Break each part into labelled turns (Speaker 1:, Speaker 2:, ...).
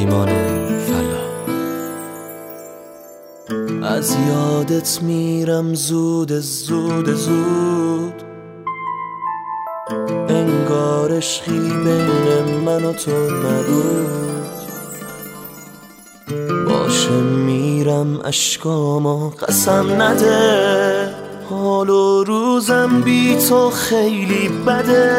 Speaker 1: پیمان فلا. از یادت میرم زود زود زود، انگار عشقی بین من و تو نبود. باشه میرم اشکامو قسم نده، حال و روزم بی تو خیلی بده.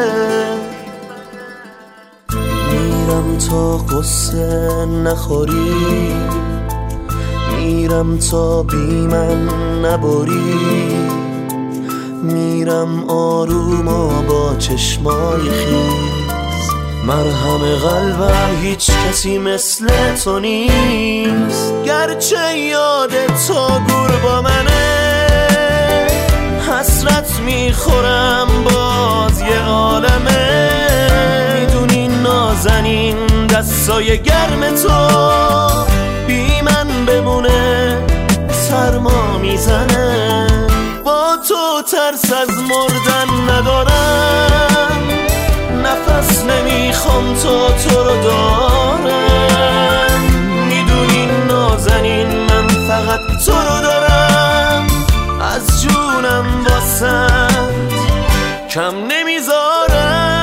Speaker 1: میرم تا قصه نخوری، میرم تا بی من نبری. میرم آروم و با چشمای خیز، مرهم قلبم هیچ کسی مثل تو نیست. گرچه یاد تو گور با منه، حسرت میخورم باز یه عالمه. میدونی نازنین دستای گرم تو بی من بمونه سرما میزنه. با تو ترس از مردن ندارم، نفس نمیخوام تو رو دارم. میدونی نازنین من فقط تو رو دارم، از جونم واسد کم نمیذارم.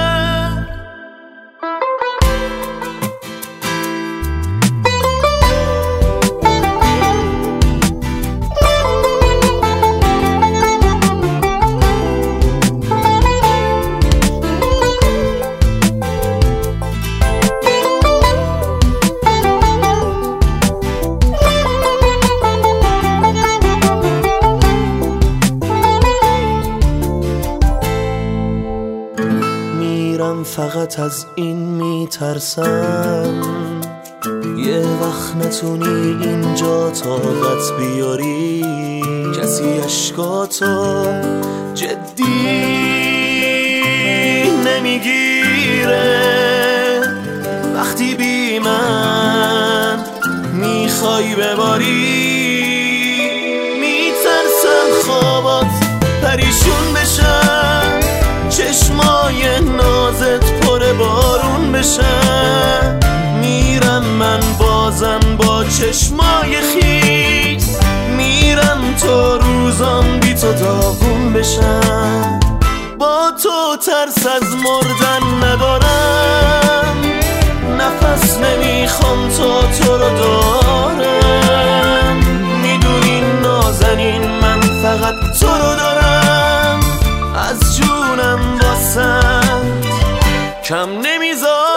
Speaker 1: فقط از این میترسم یه وقت نتونی اینجا طاقت بیاری. کسی عشقاتو جدی نمیگیره وقتی بی من میخوای بباری. میترسم خوابات پریشون بشن، چشمای نازت پر بارون بشن. میرم من بازم با چشمای خیس، میرم تا روزام بی تو داغون بشن. با تو ترس از مردن ندارم، نفس نمیخوام تو رو دارم. میدونی نازنین من فقط تو رو دارم، از جونم واسد کم نمیذارم.